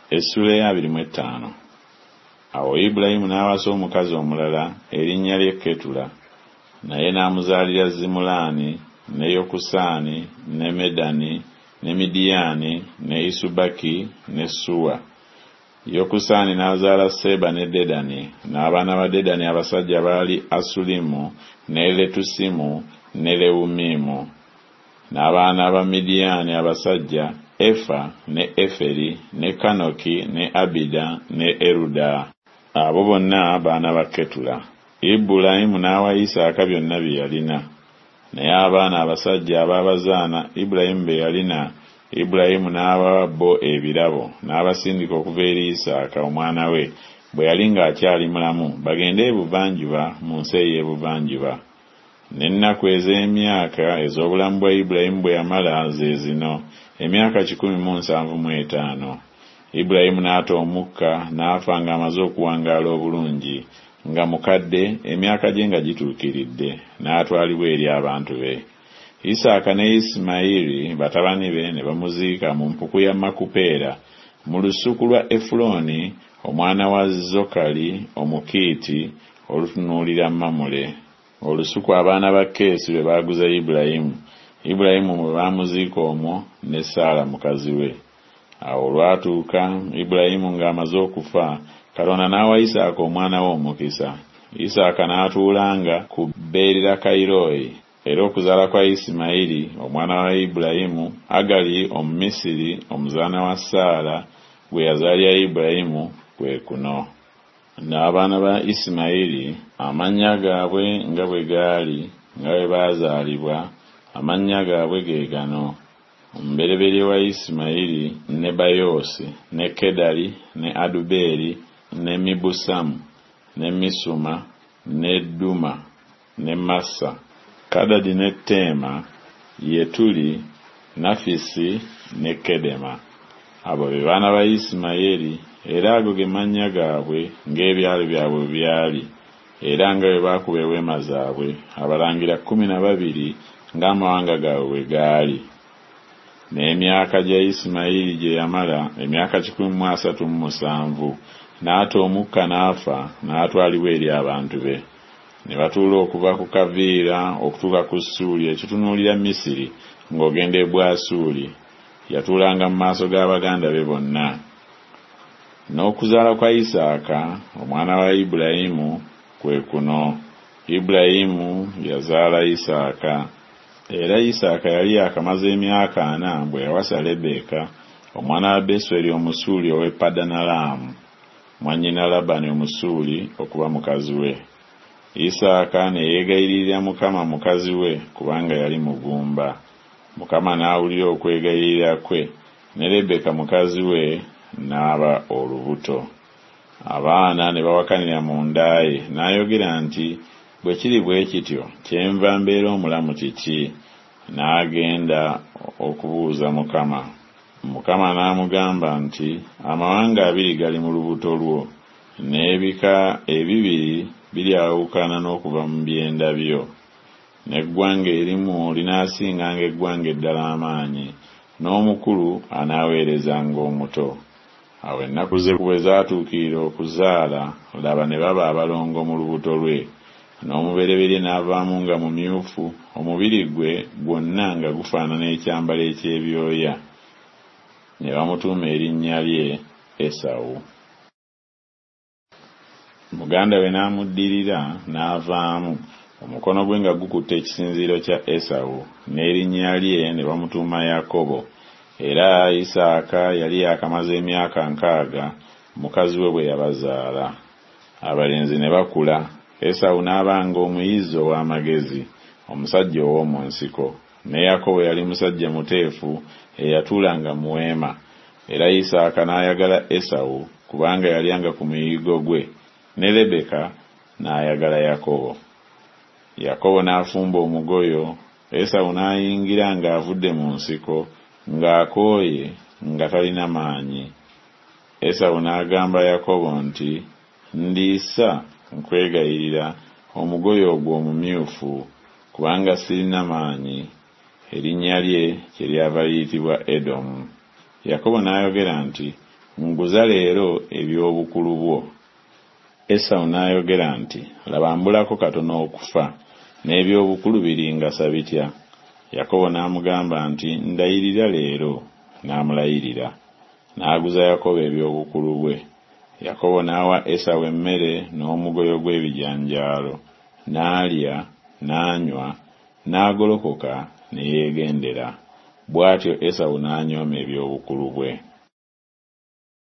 Essula ya 25. Awo Ibulayimu n'awasa omukazi omulala erinnya lye Ketula, naye n'amuzaalira Zimulaani ne Yokusaani ne Medani ne Midiyaani ne Isubaki ne Suwa. Yokusaani n'azaala Seba ne Dedani, n'abaana ba Dedani abasajja baali Asulimu ne Letusimu ne Leumimu. N'abaana ba Midiyaani abasajja Efa ne Eferi ne Kanoki ne Abida ne Eruda. Abo bonna baana ba Ketula. Ibulayimu n'awa Isaaka byonna bye yalina, naye abaana abasajja abaabazaana Ibulayimu be yalina, Ibulayimu n'abawa bo ebirabo n'abasindika okuva eri Isaaka omwana we bwe yali ng'akyali mulamu bagende ebuvanjuba mu nsi ey'ebuvanjuba. N'ennaku ez'emyaka ez'obulamu bwa Ibulayimu bwe yamala ze zino, emyaka 175. Ibulayimu n'ata omukka n'afa ng'amaze okuwangaala obulungi, nga mukadde, emyaka gye nga gituukiridde, n'atwalibwa eri abantu be. Isaaka ne Isimayiri batabani be ne bamuziika mu mpuku ya Makupeera mu lusuku lwa Efuloni omwana wa Zokali Omukiiti olutunuulira Mamule. Olusuku abaana ba Keesi lwe baaguza Ibulayimu. Ibulayimu mwe baamuziika omwo ne Saala mukazi we. Awo olwatuuka Ibulayimu ng'amaze okufa, Katonda n'awa Isaaka omwana we omukisa. Isaaka n'atuulanga ku Beerirakairoyi. Era okuzaala kwa Isimayiri omwana wa Ibulayimu, Agali Omumisiri omuzaana wa Saala gwe yazaalya Ibulayimu kwe kuno. N'abaana ba Isimayiri amannya gaabwe nga bwe gaali nga bwe baazaalibwa, amannya gaabwe ge gano: omubereberye wa Isimayiri Nebayoosi ne Kedali ne Adubeeri ne Mibusamu ne Misuma ne Duma ne Massa, Kadadi ne Teema, Yetuli, Nafisi ne Kedema. Abo be baana ba Isimayiri, era ago ge mannya gaabwe ng'ebyalo byabwe byali, era nga bwe baakuba eweema zaabwe, abalangira 12 ng'amawanga gaabwe bwe gaali. N'emyaka gya Isimayiri gye yamala emyaka 137, n'ata omukka n'afa, n'atwalibwa eri abantu be. Ne batuula okuva ku Kaviira okutuuka ku Suuli ekitunuulira Misiri ng'ogenda e Bwasuli. Yatuulanga mu maaso g'abaganda be bonna. N'okuzaala kwa Isaaka omwana wa Ibulayimu kwe kuno. Ibulayimu yazaala Isaaka, era Isaaka yali akamaze emyaka 4 bwe yawasa Lebeka omwana wa Besweri Omusuuli ow'e Padanalaamu, mwannyina Labani Omusuuli okuba mukazi we. Isaaka ne yeegayirira Mukama mukazi we kubanga yali mugumba. Mukama n'awulira okwegayirira kwe, ne Lebeka mukazi we n'aba olubuto. Abaana ne bawakanira mu nda ye, n'ayogera nti, bwe kiri bwe kityo kyenva mbeera omulamu kiki? N'agenda okubuuza Mukama. Mukama n'amugamba nti, amawanga 2 gali mu lubuto lwo, n'ebika 2 biryawukana n'okuva mu byenda byo. N'eggwanga erimu linaasinganga eggwanga eddala amaanyi, n'omukulu anaaweerezanga omuto. Awo ennaku ze bwe zaatuukirira okuzaala, laba ne baba abalongo mu lubuto lwe, n'omubereberye n'avaamu nga mumyufu, omubiri gwe gwonna nga gufaanana ekyambalo eky'ebyoya. Ne bamutuuma erinnya lye Esawu. Muganda we n'amuddirira n'avaamu, omukono gwe nga gukutte ekisinziiro kya Esawu, n'erinnya lye ne bamutuuma Yakobo. Era Isaaka yali yakamaze emyaka 60 mukazi we bwe yabazaala. Abalenzi ne bakula. Esawu n'abanga omuyizi ow'amagezi, omusajja ow'omu nsiko, ne Yakobo yali musajja muteefu eyatuulanga mu weema. Era Isaaka n'ayagala Esawu kubanga yalyanga ku muyigo gwe, ne Lebeka n'ayagala Yakobo. Yakobo n'afumba omugoyo, Esawu n'ayingira ng'avudde mu nsiko, ng'akooye nga talina maanyi. Esawu n'agamba Yakobo nti, ndiisa nkwegayirira omugoyo ogwo omumyufu kubanga sirina maanyi. Erinnya lye kye lyava liyitibwa Edomu. Yakobo n'ayogera nti, nguza leero eby'obukulu bwo. Esawu n'ayogera nti, laba mbulako katono okufa, n'eby'obukulu biringasa bitya? Yakobo n'amugamba nti, ndayirira leero. N'amulayirira. N'aguza Yakobo eby'obukulu bwe. Yakobo n'awa Esawu emmere n'omugoyo gw'ebijanjaalo, n'alya, n'anywa, n'agolokoka ne yeegendera. Bw'atyo Esawu n'anyooma eby'obukulu bwe.